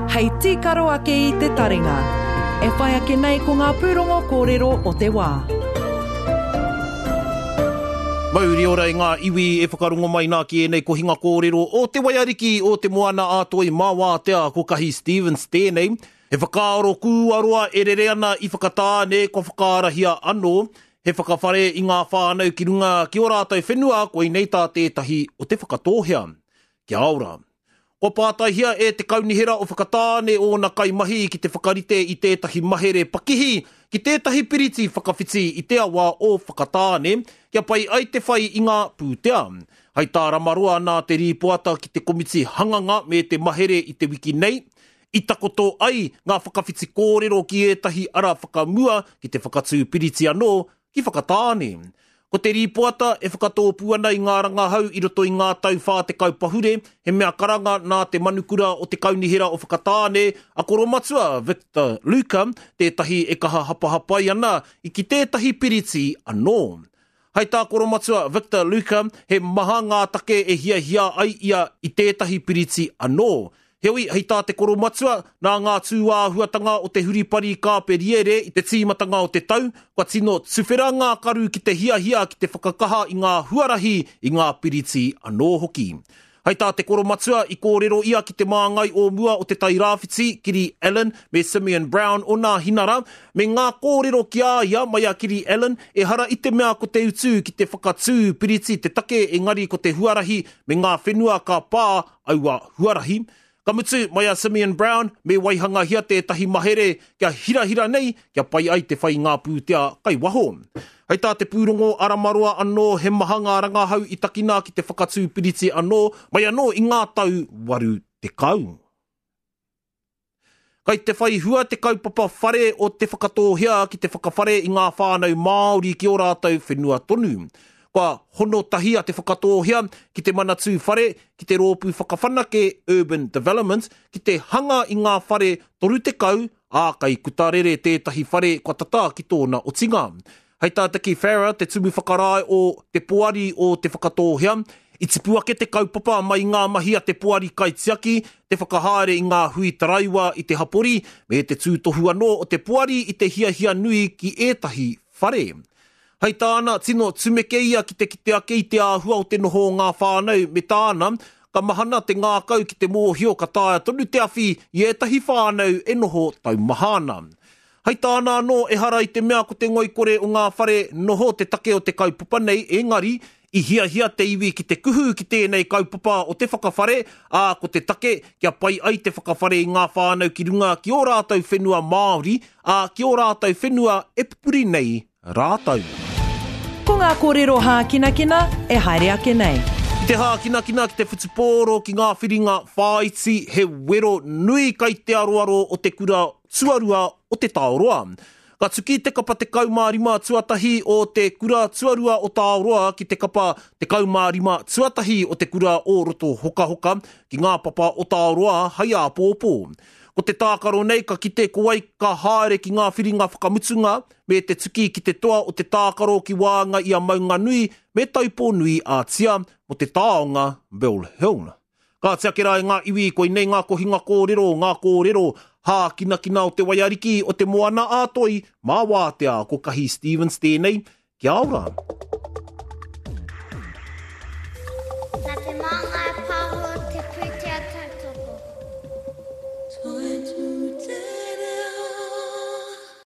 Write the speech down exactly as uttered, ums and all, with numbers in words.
Hei tīkaro ake i te taringa. E whai ake nei ko ngā pūrongo kōrero o te wā. Mauri ora i ngā iwi e whakarongo mai nā ki e nei ko hinga kōrero o te waiariki o te moana ātoi mā wātea ko kahi Stevens tēnei. He whakaaro kūaroa e rere ana i whakatāne ko whakaarahia anō. He whakawhare i ngā whānau ki runga ki o rātou whenua ko i nei tā tētahi o te whakatōhea. Kia ora. Ko pātaihia e te kaunihera o whakatāne o na kaimahi ki te whakarite i tētahi mahere pakihi ki tētahi piriti whakawhiti i te awa o whakatāne kia pai ai te whai i ngā pūtea. Hei tā ramarua nā te rīpoata ki te komiti hanganga me te mahere i te wiki nei. I takoto ai ngā whakawhiti kōrero ki ētahi ara whakamua ki te whakatū piriti anō ki whakatāne. Ko te rīpoata e whakatōpu ana i ngā rangahau i roto i ngā tau whā te kaupahure, he mea karanga nā te manukura o te kaunihera o whakatāne, a koromatua Victor Luca, tētahi e kaha hapahapai ana i ki tētahi piriti anō. Hei tā koromatua Victor Luca, he maha ngā take e hia hia ai ia i tētahi piriti anō. Heoi, hei tā te koromatua, nā ngā tūāhuatanga o te huripari kāperiere i te tīmatanga o te tau, kua tino tuwhera ngā karu ki te hia hia ki te whakakaha i ngā huarahi i ngā piriti anō hoki. Hei tā te koromatua i kōrero ia ki te māngai o mua o te tai rāwhiti, Kiri Allen me Simeon Brown o nā hinara, me ngā kōrero ki a ia mai a Kiri Allen e hara i te mea ko te utu ki te whakatū piriti te take e ngari ko te huarahi me ngā whenua ka pā aua huarahi. Ka mutu mai a Simeon Brown me waihanga hia tētahi mahere kia hirahira nei kia pai ai te whai ngā pūtea kai waho. Hei tā te pūrongo aramaroa anō he maha ngā rangahau i takina ki te whakatū piriti anō mai anō i ngā tau waru te kau. Kai te whai hua te kaupapa whare o te whakatōhea ki te whakawhare i ngā whānau Māori ki o rātou whenua tonu. Kua hono tahi a te whakatōhea ki te manatū whare, ki te rōpū whakawhanake Urban Development, ki te hanga i ngā whare toru te kau, ā kai kutarere tētahi whare kua tata ki tōna o tinga. Hei tā te ki Farah, te tumu whakarai o te poari o te whakatōhea, i te puake te kaupapa mai ngā mahi a te poari kaitiaki, te whakahaere i ngā hui taraiwa i te hapori, me te tūtohu anō o te poari i te hia hia nui ki ētahi whare. Hei tāna tino tumeke ia ki te kite ake i te āhua o te noho ngā whānau me tāna, ka mahana te ngākau ki te mōhio ka tāia tonu te awhi i ētahi whānau e noho tau mahana. Hei tāna anō e hara i te mea ko te ngoikore o ngā whare noho te take o te kaupapa nei, engari, i hia hia te iwi ki te kuhu ki tēnei kaupapa o te whakawhare, ā ko te take kia pai ai te whakawhare i ngā whānau ki runga ki o rātou whenua Māori, ā ki o rātou whenua e pupuri nei rātou. Ko ngā kōrero hākinakina e haere ake nei. Te hākinakina ki te whutupōro ki ngā whiringa whāiti he wero nui kai te aroaro o te kura tuarua o te tāoroa. Ka tuki te kapa te kaumārima tuatahi o te kura tuarua o tāoroa ki te kapa te kaumārima tuatahi o te kura o roto hoka hoka ki ngā papa o tāoroa hai a pōpō. Ko te tākaro nei ka kite ko ai ka haere ki ngā whiringa whakamutunga me te tuki ki te toa o te tākaro ki wānga i a maunga nui me taupō nui a tia mo te tāonga Bill Hill. Ka tiake rai ngā iwi koi nei ngā kohinga kōrero, ngā kōrero hā kina kina o te waiariki o te moana ātoi mā wātea ko kahi Stevens tēnei. Kia ora.